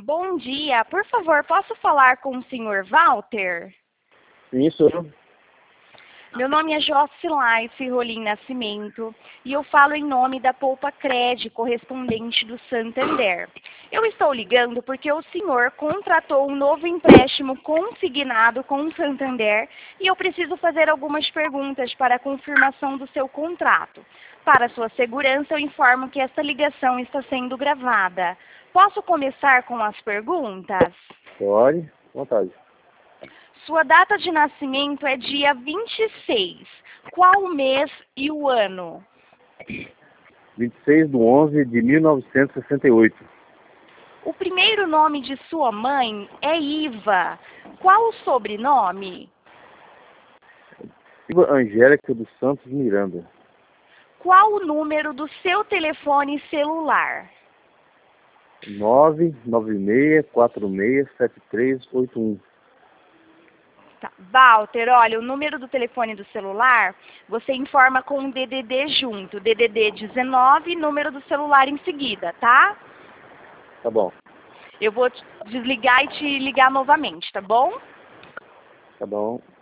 Bom dia, por favor, posso falar com o senhor Walter? Sim, sou eu. Meu nome é Jocilaice Rolim Nascimento e eu falo em nome da Poupa Cred, correspondente do Santander. Eu estou ligando porque o senhor contratou um novo empréstimo consignado com o Santander e eu preciso fazer algumas perguntas para a confirmação do seu contrato. Para sua segurança, eu informo que esta ligação está sendo gravada. Posso começar com as perguntas? Pode, à vontade. Sua data de nascimento é dia 26. Qual o mês e o ano? 26/11/1968. O primeiro nome de sua mãe é Iva. Qual o sobrenome? Iva Angélica dos Santos Miranda. Qual o número do seu telefone celular? 996467381. Tá. Walter, olha, o número do telefone do celular, você informa com um DDD junto. DDD 19, número do celular em seguida, tá? Tá bom. Eu vou desligar e te ligar novamente, tá bom? Tá bom.